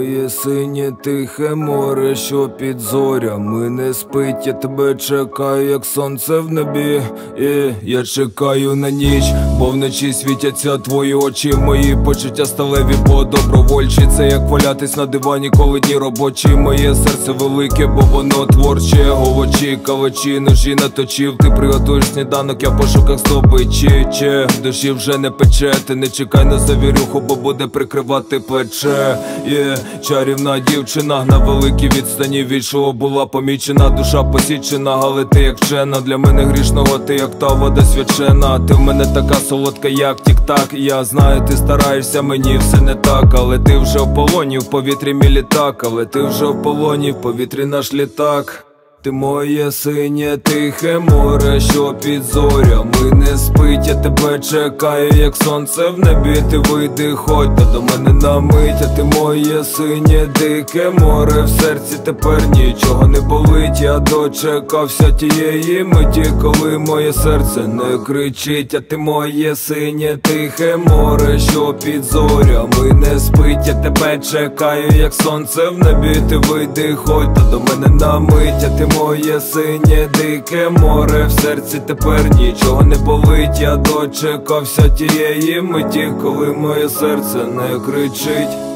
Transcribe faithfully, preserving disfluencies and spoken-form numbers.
моє синє тихе море, що під зорями не спить. Я тебе чекаю, як сонце в небі, і я чекаю на ніч, бо вночі світяться твої очі. Мої почуття сталеві, бо добровольчі. Це як валятись на дивані, коли дні робочі. Моє серце велике, бо воно творче. Овочі, калачі, ножі наточив. Ти приготуєш сніданок, я в пошуках здобичі. Че, в душі вже не пече. Ти не чекай на завірюху, бо буде прикривати плече. Є чарівна дівчина на великій відстані від шоу була помічена. Душа посічена, але ти як вчена. Для мене грішного ти як та вода свячена. Ти в мене така солодка, як тік-так. Я знаю, ти стараєшся, мені все не так. Але ти вже в полоні, в повітрі мій літак. Але ти вже в полоні, в повітрі наш літак. Ти моє синє тихе море, що під зорями не спить. Я тебе чекаю, як сонце в небі. Ти вийди, ходь та до мене на мить. А ти моє синє дике море, в серці тепер нічого не болить. Я дочекався тієї миті, коли моє серце не кричить. А ти моє синє тихе море, що під зорями не спить. Я тебе чекаю, як сонце в небі. Ти вийди, ходь та до мене на мить. А ти моє синє дике море, в серці тепер нічого не болить. Я дочекався тієї миті, коли моє серце не кричить.